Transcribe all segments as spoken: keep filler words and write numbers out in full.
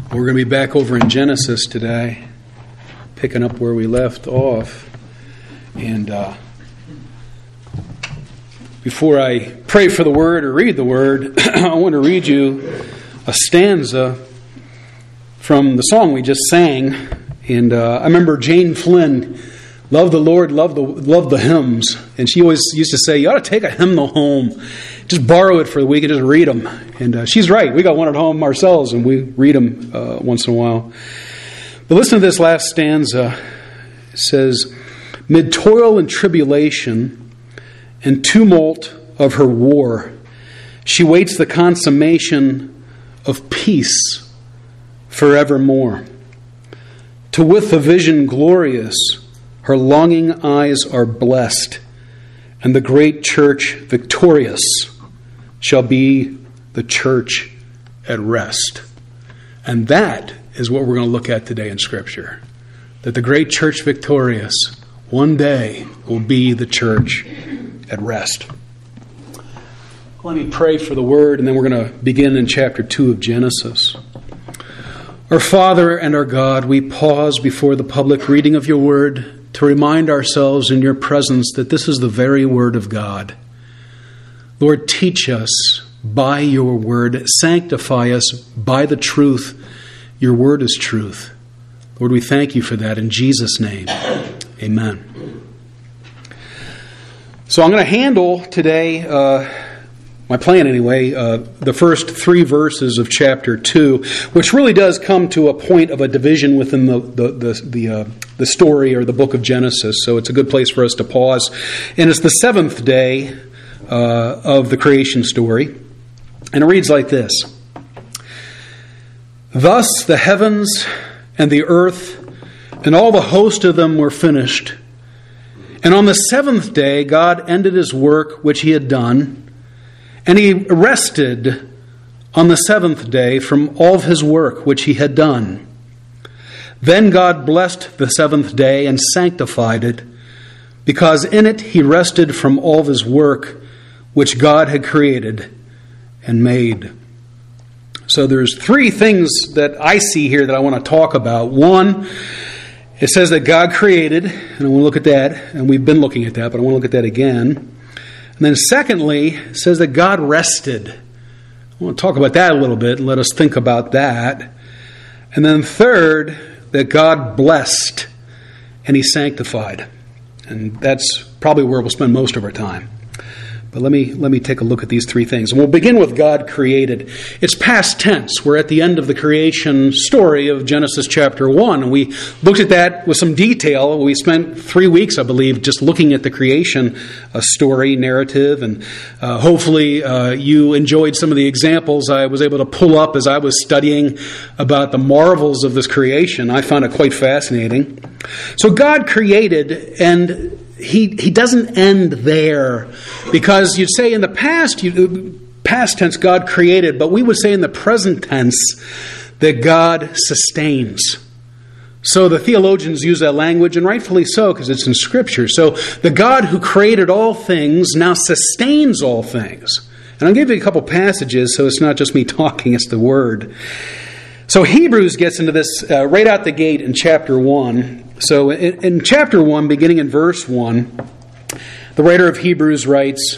We're going to be back over in Genesis today, picking up where we left off. And uh, before I pray for the Word or read the Word, I want to read you a stanza from the song we just sang. And uh, I remember Jane Flynn, loved the Lord, loved the, loved the hymns. And she always used to say, you ought to take a hymnal home. Just borrow it for the week and just read them. And uh, she's right. We got one at home ourselves, and we read them uh, once in a while. But listen to this last stanza. It says, mid toil and tribulation and tumult of her war, she waits the consummation of peace forevermore. To with the vision glorious, her longing eyes are blessed, and the great church victorious shall be the church at rest. And that is what we're going to look at today in Scripture. That the great church victorious one day will be the church at rest. Let me pray for the Word, and then we're going to begin in chapter two of Genesis. Our Father and our God, we pause before the public reading of your Word to remind ourselves in your presence that this is the very Word of God. Lord, teach us by your Word. Sanctify us by the truth. Your Word is truth. Lord, we thank you for that in Jesus' name. Amen. So I'm going to handle today, uh, my plan anyway, uh, the first three verses of chapter two, which really does come to a point of a division within the the the the, uh, the story or the book of Genesis. So it's a good place for us to pause. And it's the seventh day uh, of the creation story. And it reads like this. Thus the heavens and the earth and all the host of them were finished. And on the seventh day God ended his work which he had done, and he rested on the seventh day from all of his work which he had done. Then God blessed the seventh day and sanctified it, because in it he rested from all of his work which God had created and made. So there's three things that I see here that I want to talk about. One, it says that God created, and I want to look at that, and we've been looking at that, but I want to look at that again. And then secondly, it says that God rested. I want to talk about that a little bit and let us think about that. And then third, that God blessed and he sanctified. And that's probably where we'll spend most of our time. But let me let me take a look at these three things. And we'll begin with God created. It's past tense. We're at the end of the creation story of Genesis chapter one. And we looked at that with some detail. We spent three weeks, I believe, just looking at the creation uh, story, narrative. And uh, hopefully uh, you enjoyed some of the examples I was able to pull up as I was studying about the marvels of this creation. I found it quite fascinating. So God created, and He he doesn't end there, because you'd say in the past, you, past tense, God created, but we would say in the present tense that God sustains. So the theologians use that language, and rightfully so, because it's in Scripture. So the God who created all things now sustains all things. And I'll give you a couple passages, so it's not just me talking, it's the Word. So Hebrews gets into this uh, right out the gate in chapter one. So in, in chapter one, beginning in verse one, the writer of Hebrews writes,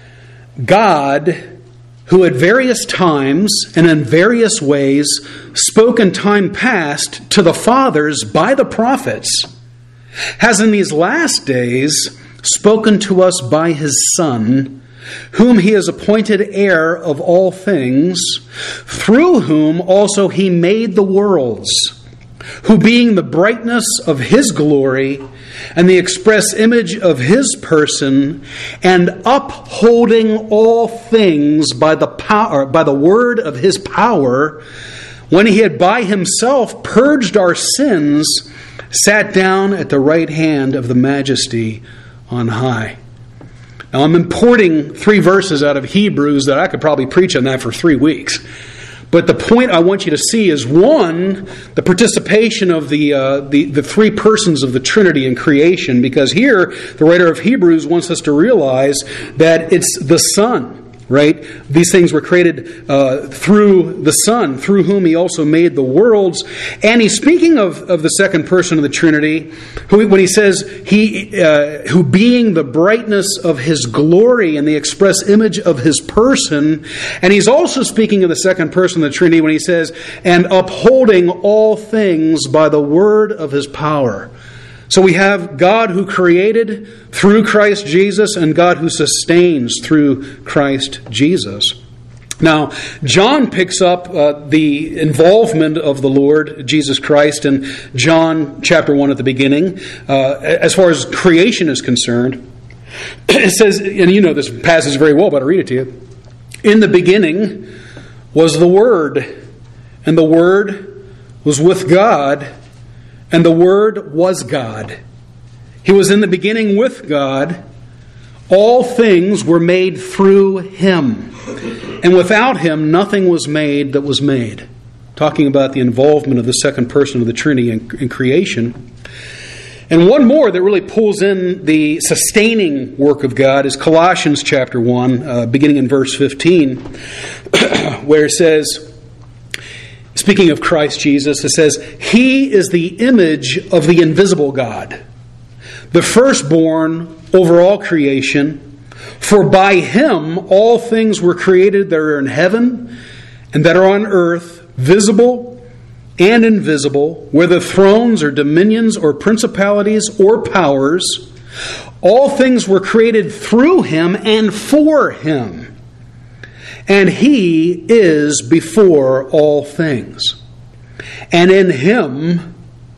God, who at various times and in various ways spoke in time past to the fathers by the prophets, has in these last days spoken to us by his Son, whom he has appointed heir of all things, through whom also he made the worlds, who being the brightness of his glory and the express image of his person, and upholding all things by the power, by the word of his power, when he had by himself purged our sins, sat down at the right hand of the Majesty on high. Now, I'm importing three verses out of Hebrews that I could probably preach on that for three weeks. But the point I want you to see is, one, the participation of the, uh, the the three persons of the Trinity in creation, because here the writer of Hebrews wants us to realize that it's the Son right? These things were created uh, through the Son, through whom He also made the worlds. And He's speaking of, of the second person of the Trinity, who, when He says, He, uh, who being the brightness of His glory and the express image of His person. And He's also speaking of the second person of the Trinity when He says, and upholding all things by the word of His power. So we have God who created through Christ Jesus and God who sustains through Christ Jesus. Now, John picks up uh, the involvement of the Lord Jesus Christ in John chapter one at the beginning, uh, as far as creation is concerned. It says, and you know this passage very well, but I'll read it to you. In the beginning was the Word, and the Word was with God, and the Word was God. He was in the beginning with God. All things were made through Him. And without Him, nothing was made that was made. Talking about the involvement of the second person of the Trinity in, in creation. And one more that really pulls in the sustaining work of God is Colossians chapter one, uh, beginning in verse fifteen, where it says, speaking of Christ Jesus, it says, He is the image of the invisible God, the firstborn over all creation. For by Him all things were created that are in heaven and that are on earth, visible and invisible, whether thrones or dominions or principalities or powers. All things were created through Him and for Him. And He is before all things. And in Him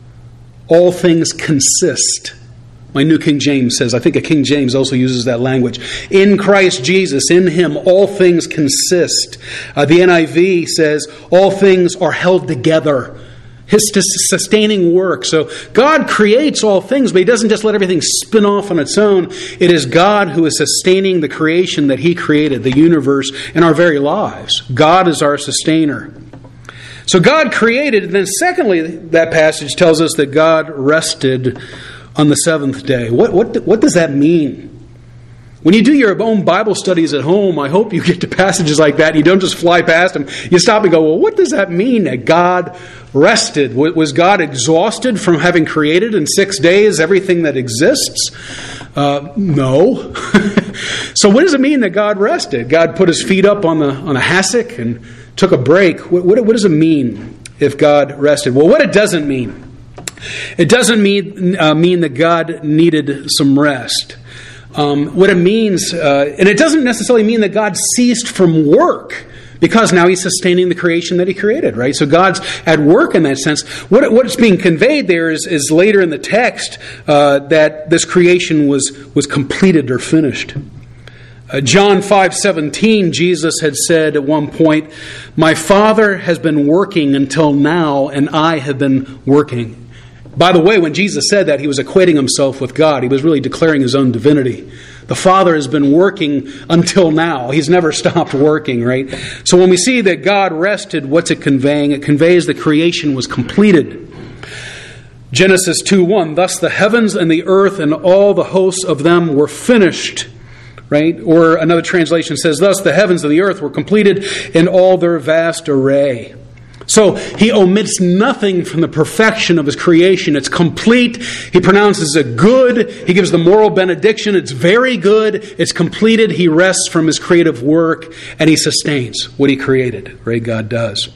all things consist. My New King James says, I think a King James also uses that language. In Christ Jesus, in Him all things consist. Uh, the N I V says, all things are held together. His sustaining work. So God creates all things, but He doesn't just let everything spin off on its own. It is God who is sustaining the creation that He created, the universe, and our very lives. God is our sustainer. So God created, and then secondly, that passage tells us that God rested on the seventh day. What, what, what does that mean? When you do your own Bible studies at home, I hope you get to passages like that. You don't just fly past them. You stop and go, well, what does that mean that God rested? Was God exhausted from having created in six days everything that exists? Uh, no. So what does it mean that God rested? God put His feet up on the on a hassock and took a break. What, what, what does it mean if God rested? Well, what it doesn't mean. It doesn't mean uh, mean that God needed some rest. Um, what it means, uh, and it doesn't necessarily mean that God ceased from work, because now He's sustaining the creation that He created, right? So God's at work in that sense. What what's being conveyed there is, is later in the text uh, that this creation was was completed or finished. Uh, John five seventeen, Jesus had said at one point, "My Father has been working until now, and I have been working." By the way, when Jesus said that, He was equating Himself with God. He was really declaring His own divinity. The Father has been working until now. He's never stopped working, right? So when we see that God rested, what's it conveying? It conveys that creation was completed. Genesis two one, "Thus the heavens and the earth and all the hosts of them were finished." Right? Or another translation says, "Thus the heavens and the earth were completed in all their vast array." So He omits nothing from the perfection of His creation. It's complete. He pronounces it good. He gives the moral benediction. It's very good. It's completed. He rests from His creative work, and He sustains what He created. Right? God does.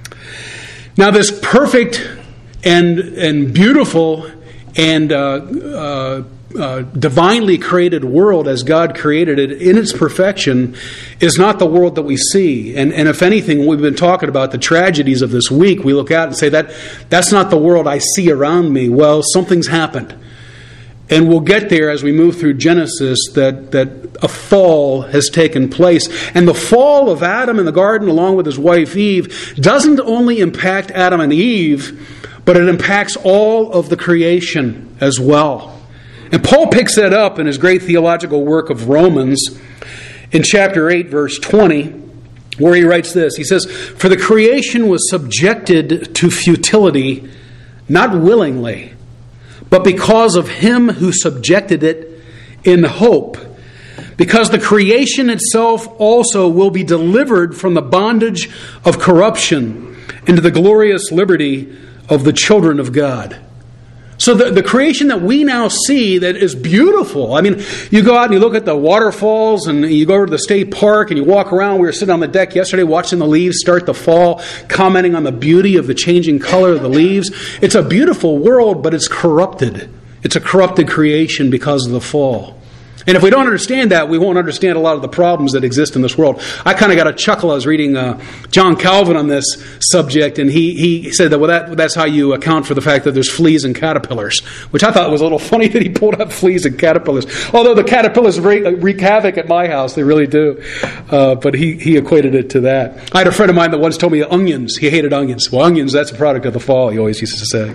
Now this perfect and and beautiful and uh, uh, uh, divinely created world, as God created it in its perfection, is not the world that we see. And, and if anything, we've been talking about the tragedies of this week. We look out and say, that that's not the world I see around me. Well, something's happened. And we'll get there as we move through Genesis, that, that a fall has taken place. And the fall of Adam in the garden along with his wife Eve doesn't only impact Adam and Eve, but it impacts all of the creation as well. And Paul picks that up in his great theological work of Romans in chapter eight, verse twenty, where he writes this. He says, "For the creation was subjected to futility, not willingly, but because of Him who subjected it in hope, because the creation itself also will be delivered from the bondage of corruption into the glorious liberty of the children of God. So the, the creation that we now see that is beautiful. I mean, you go out and you look at the waterfalls and you go over to the state park and you walk around. We were sitting on the deck yesterday watching the leaves start to fall, commenting on the beauty of the changing color of the leaves. It's a beautiful world, but it's corrupted. It's a corrupted creation because of the fall. And if we don't understand that, we won't understand a lot of the problems that exist in this world. I kind of got a chuckle. I was reading uh, John Calvin on this subject, and he he said that, well, that that's how you account for the fact that there's fleas and caterpillars, which I thought was a little funny that he pulled up fleas and caterpillars. Although the caterpillars wreak, wreak havoc at my house, they really do. Uh, but he, he equated it to that. I had a friend of mine that once told me onions. He hated onions. Well, onions, that's a product of the fall, he always used to say.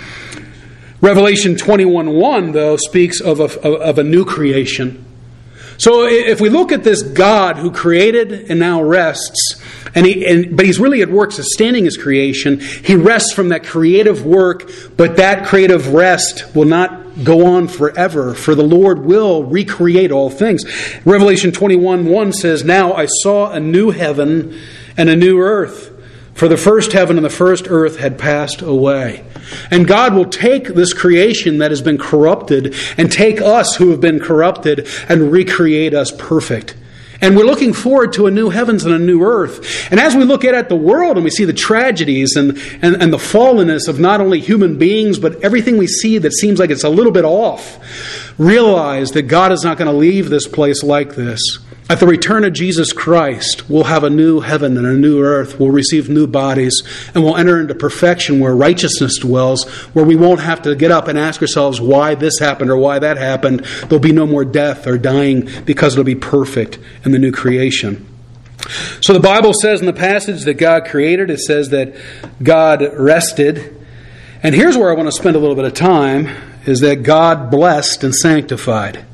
Revelation twenty-one one, though, speaks of a, of a new creation. So if we look at this God who created and now rests, and he, and, but he's really at work sustaining his creation, he rests from that creative work, but that creative rest will not go on forever, for the Lord will recreate all things. Revelation twenty-one one says, "Now I saw a new heaven and a new earth, for the first heaven and the first earth had passed away." And God will take this creation that has been corrupted and take us who have been corrupted and recreate us perfect. And we're looking forward to a new heavens and a new earth. And as we look at the world and we see the tragedies and, and, and the fallenness of not only human beings, but everything we see that seems like it's a little bit off, realize that God is not going to leave this place like this. At the return of Jesus Christ, we'll have a new heaven and a new earth. We'll receive new bodies, and we'll enter into perfection where righteousness dwells, where we won't have to get up and ask ourselves why this happened or why that happened. There'll be no more death or dying because it'll be perfect in the new creation. So the Bible says in the passage that God created, it says that God rested. And here's where I want to spend a little bit of time, is that God blessed and sanctified.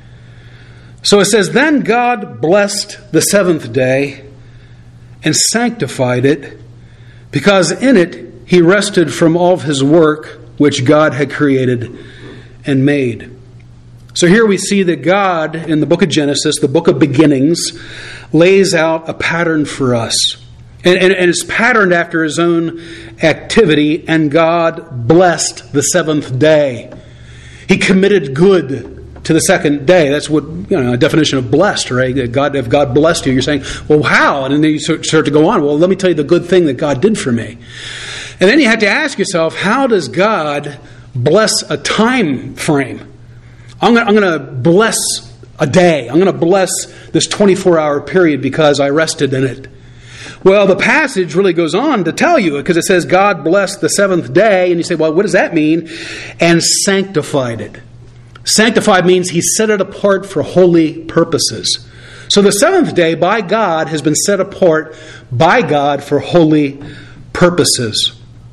So it says, "Then God blessed the seventh day and sanctified it, because in it he rested from all of his work which God had created and made." So here we see that God, in the book of Genesis, the book of beginnings, lays out a pattern for us. And, and, and it's patterned after his own activity, and God blessed the seventh day. He committed good to the second day. That's what, you know, a definition of blessed, right? God, if God blessed you, you're saying, well, how? And then you start to go on. Well, let me tell you the good thing that God did for me. And then you have to ask yourself, how does God bless a time frame? I'm going, I'm going to bless a day. I'm going to bless this twenty-four hour period because I rested in it. Well, the passage really goes on to tell you, because it says God blessed the seventh day, and you say, well, what does that mean? And sanctified it. Sanctified means he set it apart for holy purposes. So the seventh day by God has been set apart by God for holy purposes.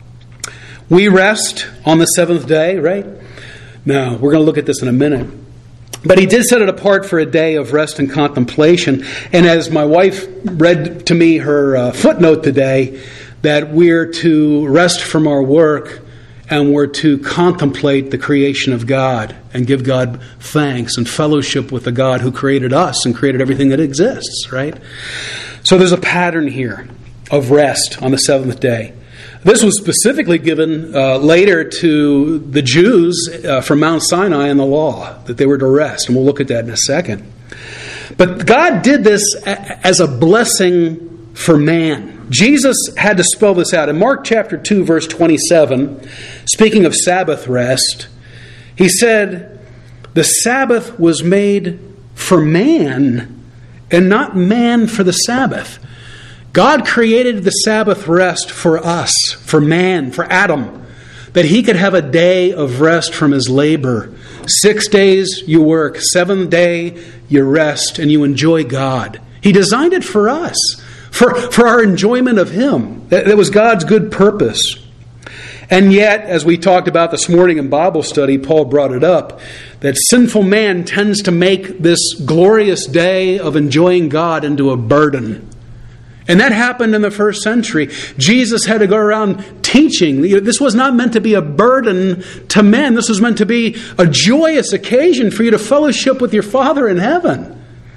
We rest on the seventh day, right? Now, we're going to look at this in a minute. But he did set it apart for a day of rest and contemplation. And as my wife read to me her uh, footnote today, that we're to rest from our work and we're to contemplate the creation of God and give God thanks and fellowship with the God who created us and created everything that exists, right? So there's a pattern here of rest on the seventh day. This was specifically given uh, later to the Jews uh, from Mount Sinai in the law, that they were to rest. And we'll look at that in a second. But God did this a- as a blessing for man. Jesus had to spell this out. In Mark chapter two, verse twenty-seven, speaking of Sabbath rest, he said, "The Sabbath was made for man, and not man for the Sabbath." God created the Sabbath rest for us, for man, for Adam, that he could have a day of rest from his labor. Six days you work, seventh day you rest, and you enjoy God. He designed it for us, for, for our enjoyment of him. That, that was God's good purpose. And yet, as we talked about this morning in Bible study, Paul brought it up, that sinful man tends to make this glorious day of enjoying God into a burden. And that happened in the first century. Jesus had to go around teaching. This was not meant to be a burden to men. This was meant to be a joyous occasion for you to fellowship with your Father in heaven.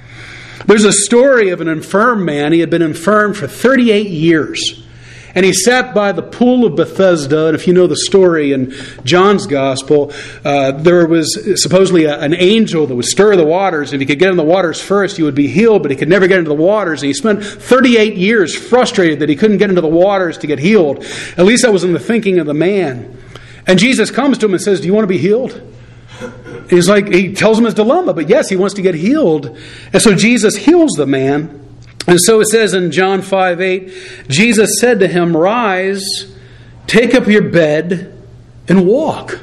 There's a story of an infirm man. He had been infirm for thirty-eight years. And he sat by the pool of Bethesda. And if you know the story in John's Gospel, uh, there was supposedly a, an angel that would stir the waters. If he could get in the waters first, he would be healed, but he could never get into the waters. And he spent thirty-eight years frustrated that he couldn't get into the waters to get healed. At least that was in the thinking of the man. And Jesus comes to him and says, do you want to be healed? He's like, he tells him his dilemma, but yes, he wants to get healed. And so Jesus heals the man. And so it says in John five eight, Jesus said to him, rise, take up your bed, and walk.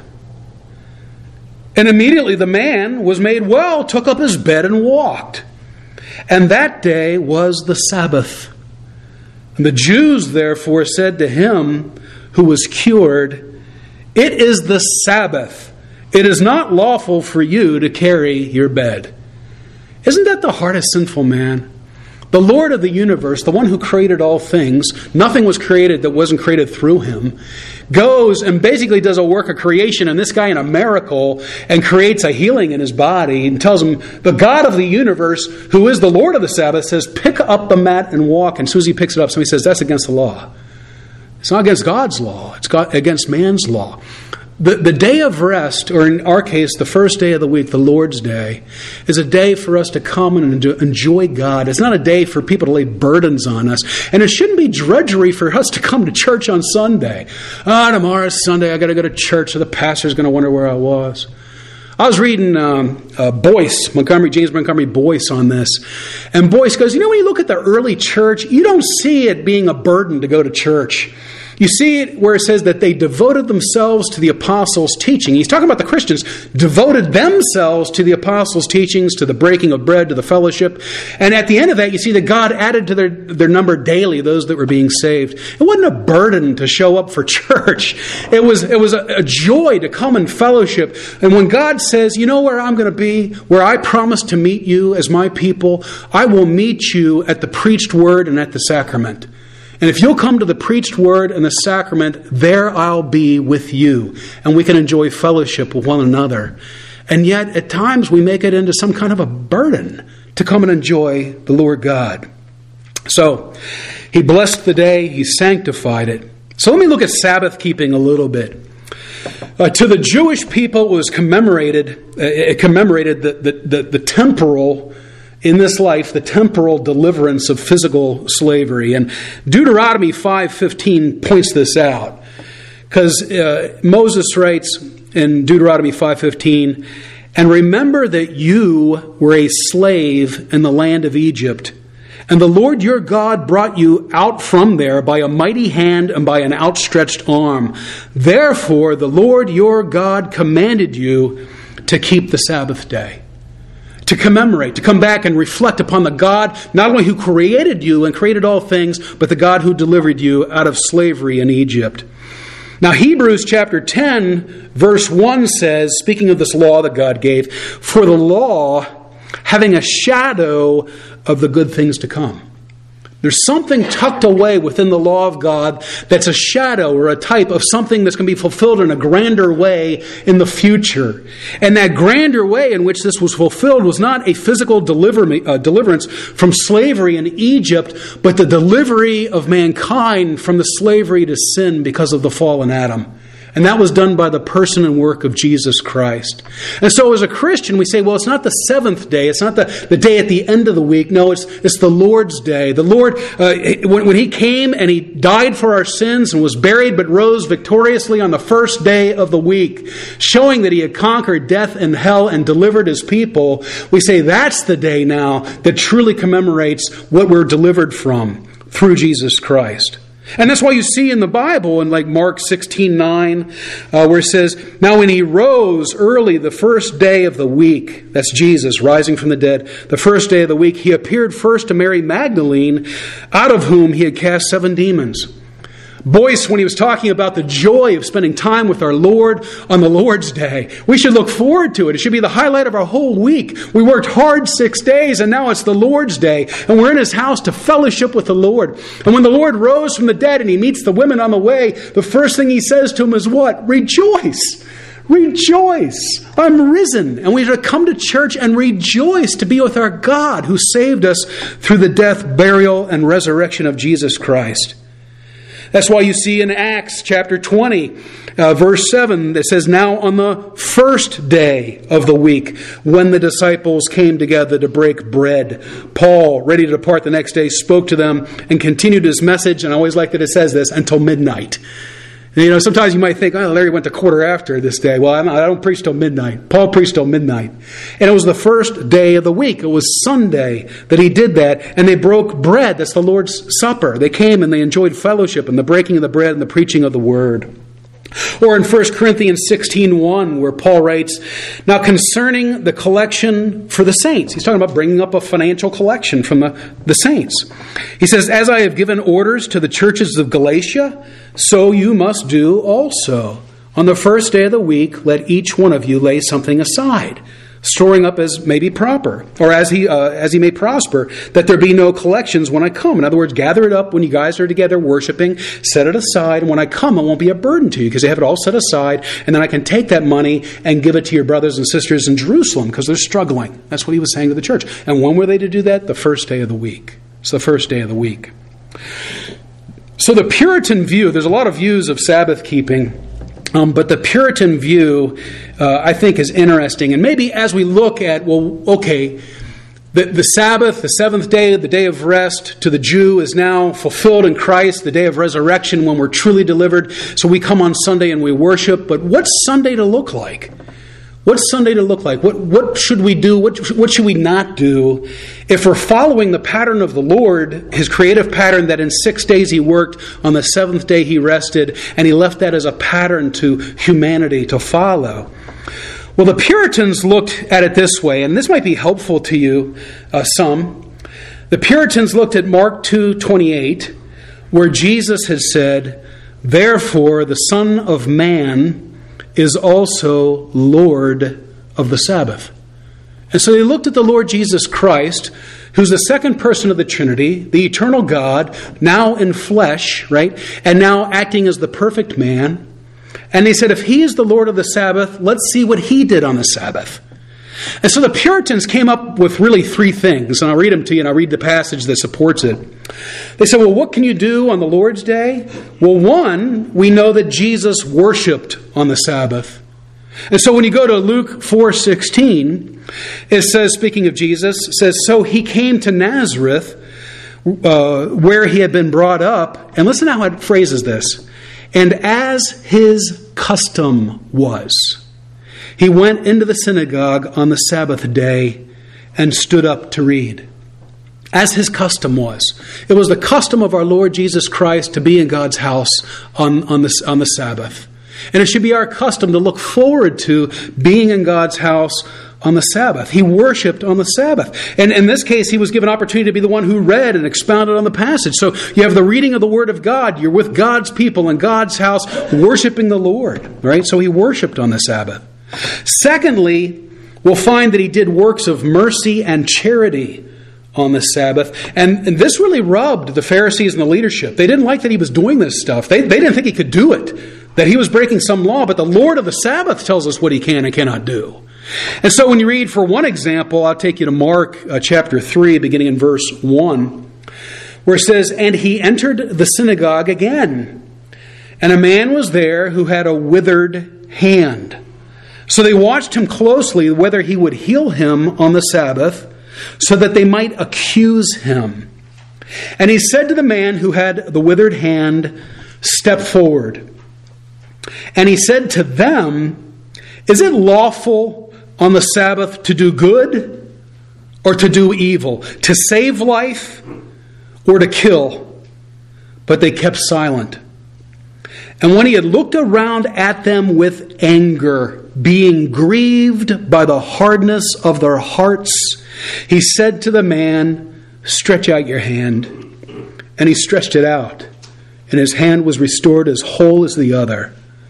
And immediately the man was made well, took up his bed, and walked. And that day was the Sabbath. And the Jews therefore said to him who was cured, it is the Sabbath. It is not lawful for you to carry your bed. Isn't that the heart of sinful man? The Lord of the universe, the one who created all things, nothing was created that wasn't created through him, goes and basically does a work of creation, and this guy in a miracle, and creates a healing in his body, and tells him, the God of the universe, who is the Lord of the Sabbath, says, pick up the mat and walk. And as soon as he picks it up, somebody says, that's against the law. It's not against God's law. It's against man's law. The, the day of rest, or in our case, the first day of the week, the Lord's Day, is a day for us to come and enjoy God. It's not a day for people to lay burdens on us. And it shouldn't be drudgery for us to come to church on Sunday. Ah, oh, tomorrow's Sunday, I got to go to church, so the pastor's going to wonder where I was. I was reading um, uh, Boyce, Montgomery, James Montgomery Boyce on this. And Boyce goes, you know, when you look at the early church, you don't see it being a burden to go to church. You see it where it says that they devoted themselves to the apostles' teaching. He's talking about the Christians devoted themselves to the apostles' teachings, to the breaking of bread, to the fellowship. And at the end of that, you see that God added to their, their number daily those that were being saved. It wasn't a burden to show up for church. It was, it was a, a joy to come and fellowship. And when God says, you know where I'm going to be, where I promise to meet you as my people, I will meet you at the preached word and at the sacrament. And if you'll come to the preached word and the sacrament, there I'll be with you. And we can enjoy fellowship with one another. And yet, at times, we make it into some kind of a burden to come and enjoy the Lord God. So, he blessed the day, he sanctified it. So let me look at Sabbath keeping a little bit. Uh, to the Jewish people, it was commemorated, uh, it commemorated the, the, the, the temporal in this life, the temporal deliverance of physical slavery. And Deuteronomy five fifteen points this out. Because uh, Moses writes in Deuteronomy five fifteen, and remember that you were a slave in the land of Egypt, and the Lord your God brought you out from there by a mighty hand and by an outstretched arm. Therefore, the Lord your God commanded you to keep the Sabbath day. To commemorate, to come back and reflect upon the God, not only who created you and created all things, but the God who delivered you out of slavery in Egypt. Now, Hebrews chapter ten, verse one says, speaking of this law that God gave, for the law having a shadow of the good things to come. There's something tucked away within the law of God that's a shadow or a type of something that's going to be fulfilled in a grander way in the future. And that grander way in which this was fulfilled was not a physical deliver, uh, deliverance from slavery in Egypt, but the delivery of mankind from the slavery to sin because of the fallen Adam. And that was done by the person and work of Jesus Christ. And so as a Christian, we say, well, it's not the seventh day. It's not the, the day at the end of the week. No, it's it's the Lord's day. The Lord, uh, when, when He came and He died for our sins and was buried but rose victoriously on the first day of the week, showing that He had conquered death and hell and delivered His people, we say that's the day now that truly commemorates what we're delivered from through Jesus Christ. And that's why you see in the Bible, in like Mark sixteen nine, uh, where it says, now when He rose early the first day of the week, that's Jesus rising from the dead, the first day of the week, He appeared first to Mary Magdalene, out of whom He had cast seven demons. Boyce, when he was talking about the joy of spending time with our Lord on the Lord's Day, we should look forward to it. It should be the highlight of our whole week. We worked hard six days, and now it's the Lord's Day, and we're in His house to fellowship with the Lord. And when the Lord rose from the dead and He meets the women on the way, the first thing He says to them is what? Rejoice! Rejoice. I'm risen. And we are to come to church and rejoice to be with our God who saved us through the death, burial, and resurrection of Jesus Christ. That's why you see in Acts chapter twenty, uh, verse seven, that says, now on the first day of the week, when the disciples came together to break bread, Paul, ready to depart the next day, spoke to them and continued his message, and I always like that it says this, until midnight. You know, sometimes you might think, oh, Larry went to quarter after this day. Well, I'm not, I don't preach till midnight. Paul preached till midnight. And it was the first day of the week. It was Sunday that he did that. And they broke bread. That's the Lord's Supper. They came and they enjoyed fellowship and the breaking of the bread and the preaching of the word. Or in First Corinthians sixteen one, where Paul writes, now concerning the collection for the saints. He's talking about bringing up a financial collection from the, the saints. He says, as I have given orders to the churches of Galatia, so you must do also. On the first day of the week, let each one of you lay something aside, storing up as may be proper, or as he uh, as he may prosper, that there be no collections when I come. In other words, gather it up when you guys are together worshiping, set it aside, and when I come, it won't be a burden to you, because they have it all set aside, and then I can take that money and give it to your brothers and sisters in Jerusalem, because they're struggling. That's what he was saying to the church. And when were they to do that? The first day of the week. It's the first day of the week. So the Puritan view, there's a lot of views of Sabbath keeping, um, but the Puritan view, uh, I think, is interesting. And maybe as we look at, well, okay, the, the Sabbath, the seventh day, the day of rest to the Jew is now fulfilled in Christ, the day of resurrection when we're truly delivered. So we come on Sunday and we worship. But what's Sunday to look like? What's Sunday to look like? What what should we do? What, what should we not do? If we're following the pattern of the Lord, His creative pattern that in six days He worked, on the seventh day He rested, and He left that as a pattern to humanity to follow. Well, the Puritans looked at it this way, and this might be helpful to you, uh, some. The Puritans looked at Mark two twenty-eight, where Jesus had said, therefore the Son of Man is also Lord of the Sabbath. And so they looked at the Lord Jesus Christ, who's the second person of the Trinity, the eternal God, now in flesh, right? And now acting as the perfect man. And they said, if He is the Lord of the Sabbath, let's see what He did on the Sabbath. And so the Puritans came up with really three things, and I'll read them to you, and I'll read the passage that supports it. They said, well, what can you do on the Lord's Day? Well, one, we know that Jesus worshipped on the Sabbath. And so when you go to Luke four sixteen, it says, speaking of Jesus, it says, so He came to Nazareth, uh, where He had been brought up, and listen to how it phrases this, and as His custom was, He went into the synagogue on the Sabbath day and stood up to read. As His custom was. It was the custom of our Lord Jesus Christ to be in God's house on, on, the, on the Sabbath. And it should be our custom to look forward to being in God's house on the Sabbath. He worshipped on the Sabbath. And in this case, He was given opportunity to be the one who read and expounded on the passage. So you have the reading of the Word of God. You're with God's people in God's house worshiping the Lord. Right? So He worshipped on the Sabbath. Secondly, we'll find that He did works of mercy and charity on the Sabbath. And, and this really rubbed the Pharisees and the leadership. They didn't like that He was doing this stuff. They, they didn't think He could do it, that He was breaking some law. But the Lord of the Sabbath tells us what He can and cannot do. And so when you read, for one example, I'll take you to Mark uh, chapter three, beginning in verse one, where it says, and He entered the synagogue again, and a man was there who had a withered hand. So they watched Him closely, whether He would heal him on the Sabbath, so that they might accuse Him. And He said to the man who had the withered hand, step forward. And He said to them, is it lawful on the Sabbath to do good or to do evil, to save life or to kill? But they kept silent. And when He had looked around at them with anger, being grieved by the hardness of their hearts, He said to the man, stretch out your hand. And he stretched it out, and his hand was restored as whole as the other.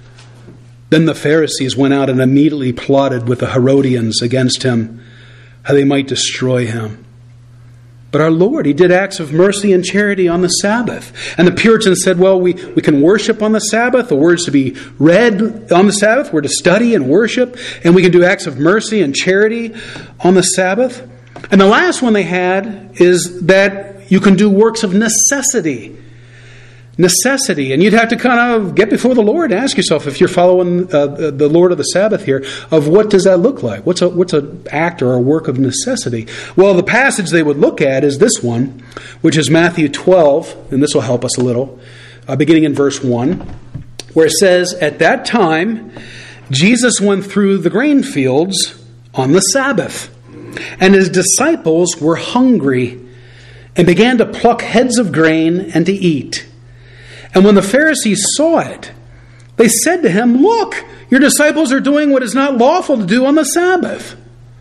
Then the Pharisees went out and immediately plotted with the Herodians against Him, how they might destroy Him. But our Lord, He did acts of mercy and charity on the Sabbath. And the Puritans said, well, we, we can worship on the Sabbath. The Word's to be read on the Sabbath. We're to study and worship. And we can do acts of mercy and charity on the Sabbath. And the last one they had is that you can do works of necessity. Necessity. And you'd have to kind of get before the Lord and ask yourself, if you're following uh, the Lord of the Sabbath here, of what does that look like? What's a what's an act or a work of necessity? Well, the passage they would look at is this one, which is Matthew twelve, and this will help us a little, uh, beginning in verse one, where it says, "At that time, Jesus went through the grain fields on the Sabbath, and His disciples were hungry and began to pluck heads of grain and to eat. And when the Pharisees saw it, they said to Him, 'Look, your disciples are doing what is not lawful to do on the Sabbath.'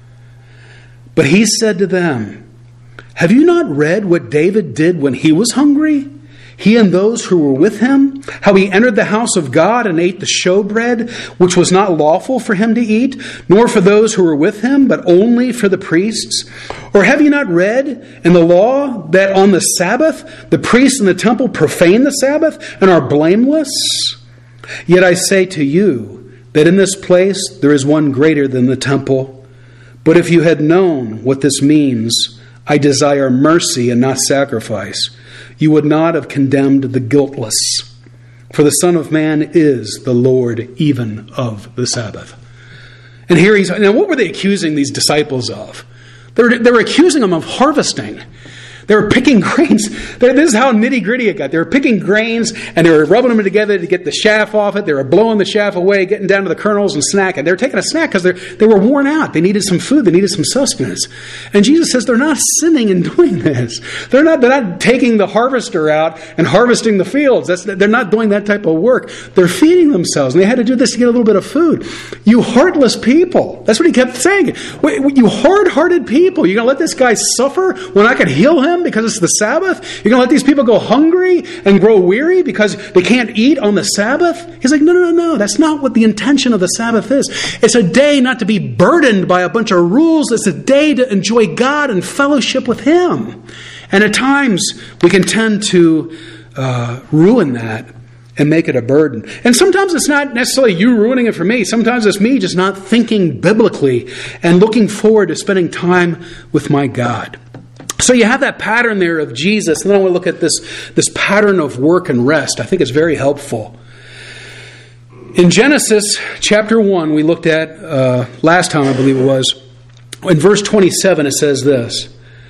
But He said to them, 'Have you not read what David did when he was hungry? He and those who were with him, how he entered the house of God and ate the showbread, which was not lawful for him to eat, nor for those who were with him, but only for the priests? Or have you not read in the law that on the Sabbath the priests in the temple profane the Sabbath and are blameless? Yet I say to you that in this place there is one greater than the temple. But if you had known what this means, I desire mercy and not sacrifice, you would not have condemned the guiltless. For the Son of Man is the Lord even of the Sabbath." And here he's, now what were they accusing these disciples of? They were, they were accusing them of harvesting. They were picking grains. This is how nitty-gritty it got. They were picking grains and they were rubbing them together to get the chaff off it. They were blowing the chaff away, getting down to the kernels and snacking. They were taking a snack because they were worn out. They needed some food. They needed some sustenance. And Jesus says they're not sinning in doing this. They're not, they're not taking the harvester out and harvesting the fields. That's, they're not doing that type of work. They're feeding themselves. And they had to do this to get a little bit of food. You heartless people. That's what He kept saying. Wait, you hard-hearted people. You're going to let this guy suffer when I could heal him because it's the Sabbath? You're going to let these people go hungry and grow weary because they can't eat on the Sabbath? He's like, no, no, no, no. That's not what the intention of the Sabbath is. It's a day not to be burdened by a bunch of rules. It's a day to enjoy God and fellowship with Him. And at times, we can tend to uh, ruin that and make it a burden. And sometimes it's not necessarily you ruining it for me. Sometimes it's me just not thinking biblically and looking forward to spending time with my God. So you have that pattern there of Jesus, and then I want to look at this, this pattern of work and rest. I think it's very helpful. In Genesis chapter one, we looked at uh, last time, I believe it was, in verse twenty-seven it says this: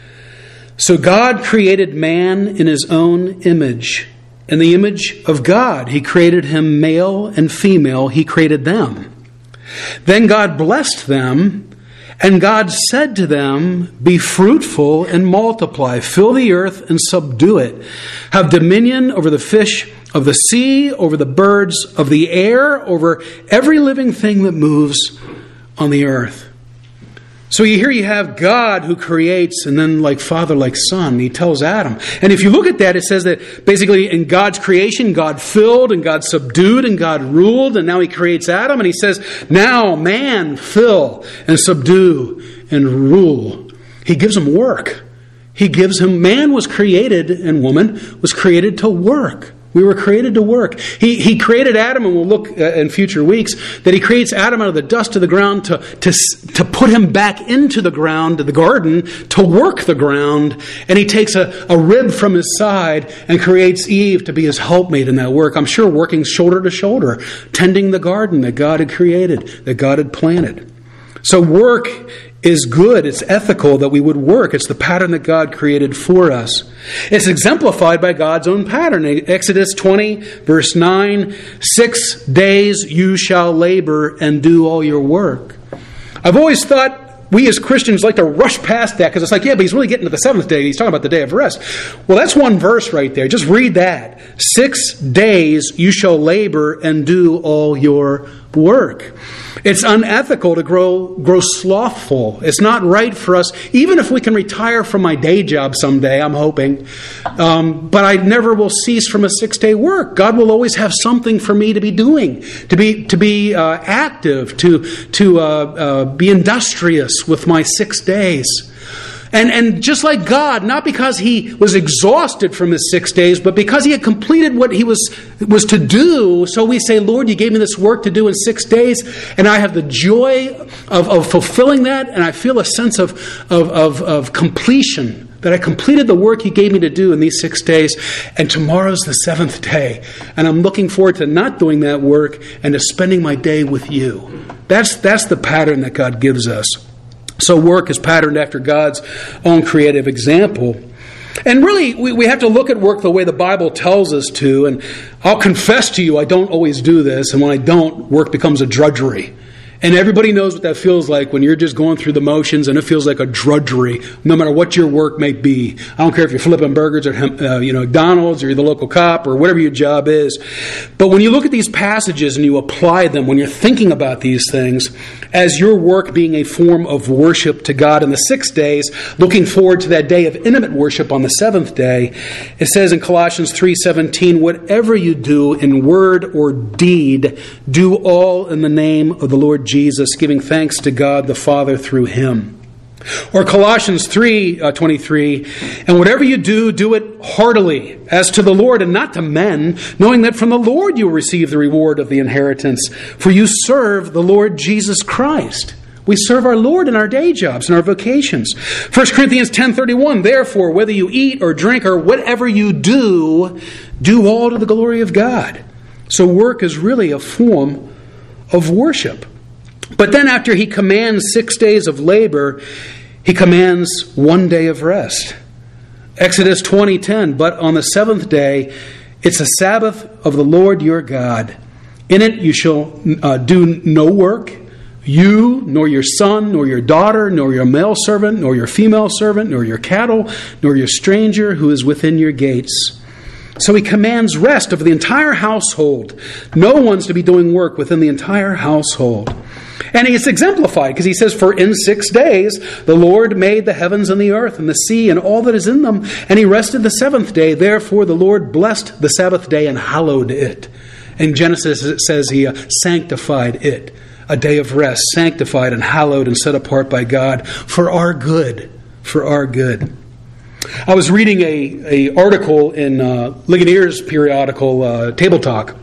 "So God created man in His own image. In the image of God He created him, male and female He created them. Then God blessed them, and God said to them, 'Be fruitful and multiply, fill the earth and subdue it. Have dominion over the fish of the sea, over the birds of the air, over every living thing that moves on the earth.'" So here you have God who creates, and then like Father, like Son, He tells Adam. And if you look at that, it says that basically in God's creation, God filled and God subdued and God ruled, and now He creates Adam, and He says, now man, fill and subdue and rule. He gives him work. He gives him, man was created, and woman was created to work. We were created to work. He, he created Adam, and we'll look in future weeks, that He creates Adam out of the dust of the ground to, to, to put him back into the ground, the garden, to work the ground. And He takes a, a rib from his side and creates Eve to be his helpmate in that work. I'm sure working shoulder to shoulder, tending the garden that God had created, that God had planted. So work is good. It's ethical that we would work. It's the pattern that God created for us. It's exemplified by God's own pattern. Exodus twenty, verse nine, "Six days you shall labor and do all your work." I've always thought we as Christians like to rush past that because it's like, yeah, but He's really getting to the seventh day. He's talking about the day of rest. Well, that's one verse right there. Just read that. Six days you shall labor and do all your work. It's unethical to grow grow slothful. It's not right for us, even if we can retire from my day job someday, I'm hoping. Um, but I never will cease from a six-day work. God will always have something for me to be doing, to be to be uh, active, to to uh, uh, be industrious with my six days. And, and just like God, not because he was exhausted from his six days, but because he had completed what he was, was to do. So we say, Lord, you gave me this work to do in six days, and I have the joy of, of fulfilling that, and I feel a sense of, of, of, of completion, that I completed the work you gave me to do in these six days, and tomorrow's the seventh day. And I'm looking forward to not doing that work and to spending my day with you. That's, that's the pattern that God gives us. So work is patterned after God's own creative example. And really, we, we have to look at work the way the Bible tells us to. And I'll confess to you, I don't always do this. And when I don't, work becomes a drudgery. And everybody knows what that feels like when you're just going through the motions and it feels like a drudgery, no matter what your work may be. I don't care if you're flipping burgers at uh, you know, McDonald's or you're the local cop or whatever your job is. But when you look at these passages and you apply them, when you're thinking about these things, as your work being a form of worship to God in the six days, looking forward to that day of intimate worship on the seventh day, it says in Colossians three seventeen, whatever you do in word or deed, do all in the name of the Lord Jesus, giving thanks to God the Father through him. Or Colossians three twenty-three, and whatever you do, do it heartily, as to the Lord and not to men, knowing that from the Lord you will receive the reward of the inheritance. For you serve the Lord Jesus Christ. We serve our Lord in our day jobs and our vocations. First Corinthians ten thirty-one, therefore, whether you eat or drink or whatever you do, do all to the glory of God. So work is really a form of worship. But then after he commands six days of labor, he commands one day of rest. Exodus twenty ten, but on the seventh day, it's a Sabbath of the Lord your God. In it you shall uh, do no work, you, nor your son, nor your daughter, nor your male servant, nor your female servant, nor your cattle, nor your stranger who is within your gates. So he commands rest of the entire household. No one's to be doing work within the entire household. And it's exemplified because he says, for in six days the Lord made the heavens and the earth and the sea and all that is in them, and he rested the seventh day. Therefore the Lord blessed the Sabbath day and hallowed it. In Genesis it says he uh, sanctified it. A day of rest, sanctified and hallowed and set apart by God for our good, for our good. I was reading a, a article in uh, Ligonier's periodical uh, Table Talk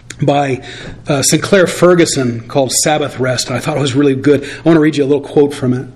by uh, Sinclair Ferguson called Sabbath Rest. And I thought it was really good. I want to read you a little quote from it.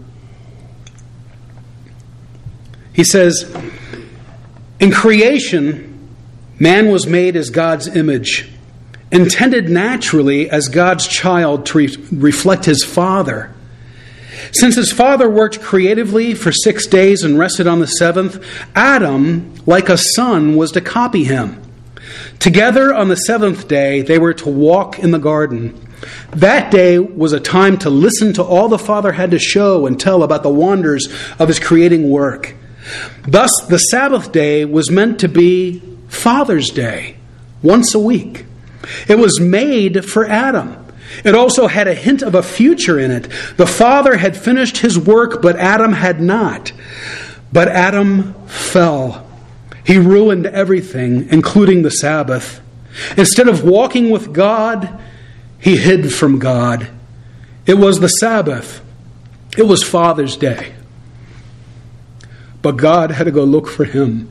He says, in creation, man was made as God's image, intended naturally as God's child to re- reflect his Father. Since his Father worked creatively for six days and rested on the seventh, Adam, like a son, was to copy him. Together on the seventh day, they were to walk in the garden. That day was a time to listen to all the Father had to show and tell about the wonders of his creating work. Thus, the Sabbath day was meant to be Father's Day, once a week. It was made for Adam. It also had a hint of a future in it. The Father had finished his work, but Adam had not. But Adam fell. He ruined everything, including the Sabbath. Instead of walking with God, he hid from God. It was the Sabbath. It was Father's Day. But God had to go look for him.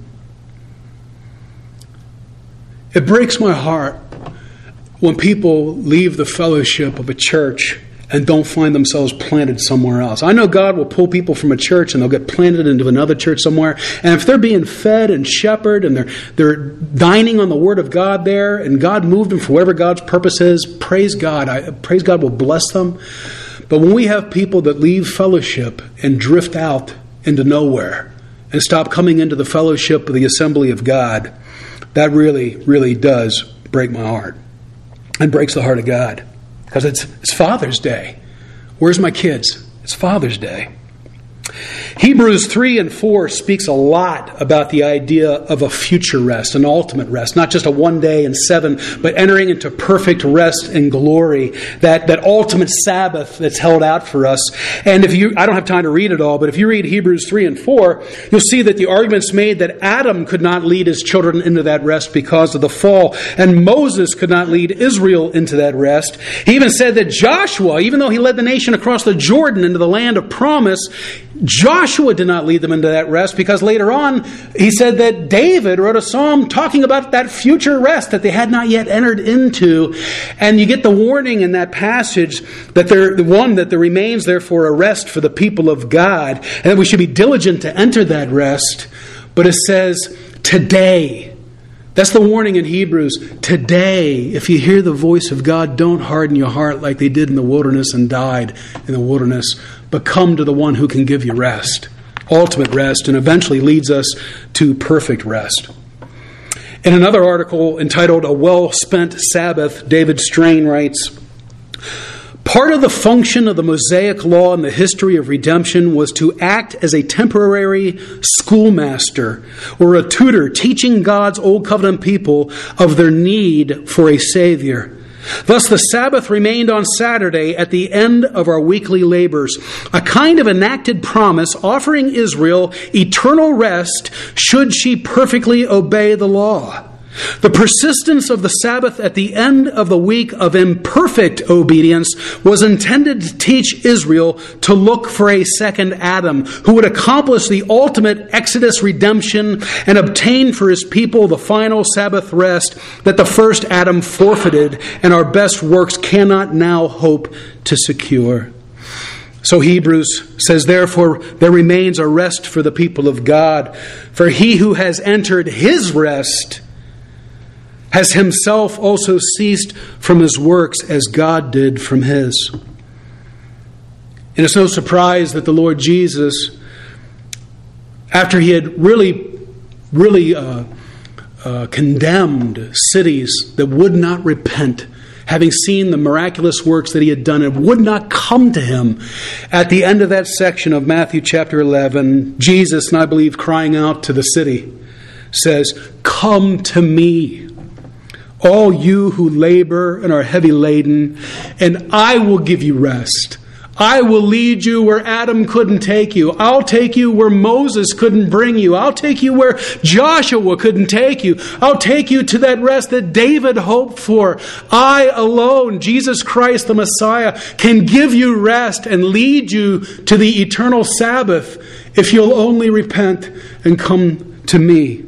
It breaks my heart when people leave the fellowship of a church and don't find themselves planted somewhere else. I know God will pull people from a church and they'll get planted into another church somewhere. And if they're being fed and shepherded and they're they're dining on the Word of God there, and God moved them for whatever God's purpose is, praise God. I praise God will bless them. But when we have people that leave fellowship and drift out into nowhere and stop coming into the fellowship of the assembly of God, that really, really does break my heart. And breaks the heart of God. Because it's, it's Father's Day. Where's my kids? It's Father's Day. Hebrews three and four speaks a lot about the idea of a future rest, an ultimate rest, not just a one day and seven, but entering into perfect rest and glory, that, that ultimate Sabbath that's held out for us. And if you, I don't have time to read it all, but if you read Hebrews three and four, you'll see that the argument's made that Adam could not lead his children into that rest because of the fall, and Moses could not lead Israel into that rest. He even said that Joshua, even though he led the nation across the Jordan into the land of promise, Joshua Joshua did not lead them into that rest, because later on he said that David wrote a psalm talking about that future rest that they had not yet entered into. And you get the warning in that passage that there, the one that there remains therefore a rest for the people of God, and that we should be diligent to enter that rest. But it says today. That's the warning in Hebrews. Today, if you hear the voice of God, don't harden your heart like they did in the wilderness and died in the wilderness, but come to the one who can give you rest, ultimate rest, and eventually leads us to perfect rest. In another article entitled A Well-Spent Sabbath, David Strain writes, part of the function of the Mosaic law in the history of redemption was to act as a temporary schoolmaster or a tutor teaching God's Old Covenant people of their need for a Savior. Thus the Sabbath remained on Saturday at the end of our weekly labors, a kind of enacted promise offering Israel eternal rest should she perfectly obey the law. The persistence of the Sabbath at the end of the week of imperfect obedience was intended to teach Israel to look for a second Adam who would accomplish the ultimate Exodus redemption and obtain for his people the final Sabbath rest that the first Adam forfeited and our best works cannot now hope to secure. So Hebrews says, therefore, there remains a rest for the people of God. For he who has entered his rest has himself also ceased from his works as God did from his. And it's no surprise that the Lord Jesus, after he had really, really uh, uh, condemned cities that would not repent, having seen the miraculous works that he had done and would not come to him, at the end of that section of Matthew chapter eleven, Jesus, and I believe crying out to the city, says, "Come to me, all you who labor and are heavy laden, and I will give you rest. I will lead you where Adam couldn't take you. I'll take you where Moses couldn't bring you. I'll take you where Joshua couldn't take you. I'll take you to that rest that David hoped for. I alone, Jesus Christ the Messiah, can give you rest and lead you to the eternal Sabbath if you'll only repent and come to me."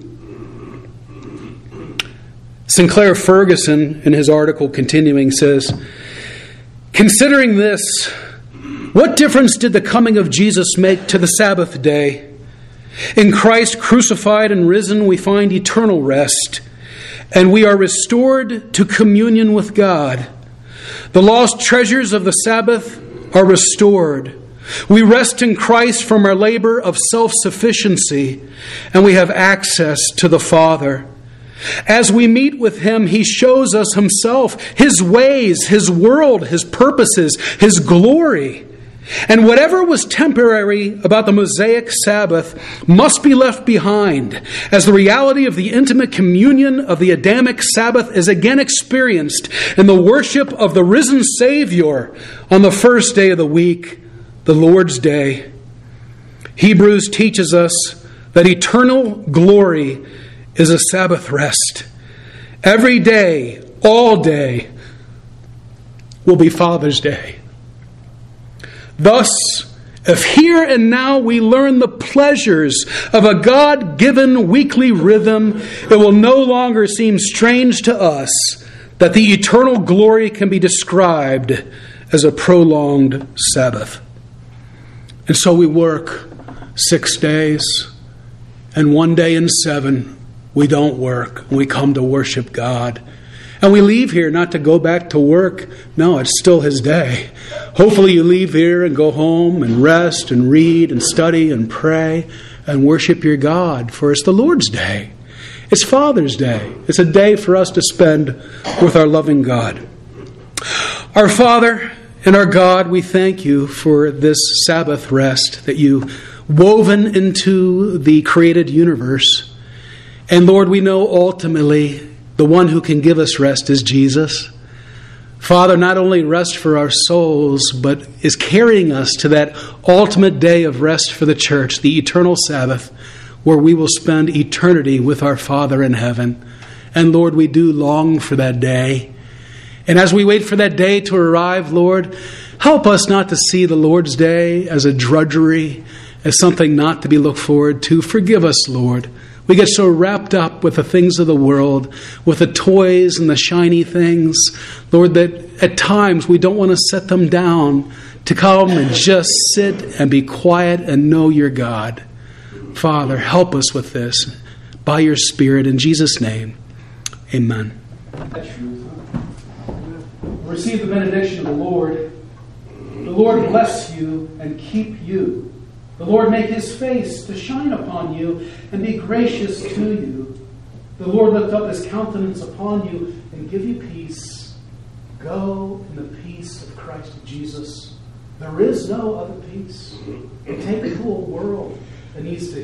Sinclair Ferguson, in his article continuing, says, "Considering this, what difference did the coming of Jesus make to the Sabbath day? In Christ crucified and risen, we find eternal rest, and we are restored to communion with God. The lost treasures of the Sabbath are restored. We rest in Christ from our labor of self-sufficiency, and we have access to the Father. As we meet with him, he shows us himself, his ways, his world, his purposes, his glory. And whatever was temporary about the Mosaic Sabbath must be left behind, as the reality of the intimate communion of the Adamic Sabbath is again experienced in the worship of the risen Savior on the first day of the week, the Lord's Day. Hebrews teaches us that eternal glory is a Sabbath rest. Every day, all day, will be Father's Day. Thus, if here and now we learn the pleasures of a God-given weekly rhythm, it will no longer seem strange to us that the eternal glory can be described as a prolonged Sabbath. And so we work six days, and one day in seven, we don't work. We come to worship God. And we leave here not to go back to work. No, it's still his day. Hopefully you leave here and go home and rest and read and study and pray and worship your God. For it's the Lord's day. It's Father's Day. It's a day for us to spend with our loving God. Our Father and our God, we thank you for this Sabbath rest that you woven into the created universe. And Lord, we know ultimately the one who can give us rest is Jesus. Father, not only rest for our souls, but is carrying us to that ultimate day of rest for the church, the eternal Sabbath, where we will spend eternity with our Father in heaven. And Lord, we do long for that day. And as we wait for that day to arrive, Lord, help us not to see the Lord's day as a drudgery as something not to be looked forward to. Forgive us, Lord. We get so wrapped up with the things of the world, with the toys and the shiny things, Lord, that at times we don't want to set them down to come and just sit and be quiet and know your God. Father, help us with this by your Spirit. In Jesus' name, amen. Receive the benediction of the Lord. The Lord bless you and keep you. The Lord make his face to shine upon you and be gracious to you. The Lord lift up his countenance upon you and give you peace. Go in the peace of Christ Jesus. There is no other peace. Take it to a world that needs to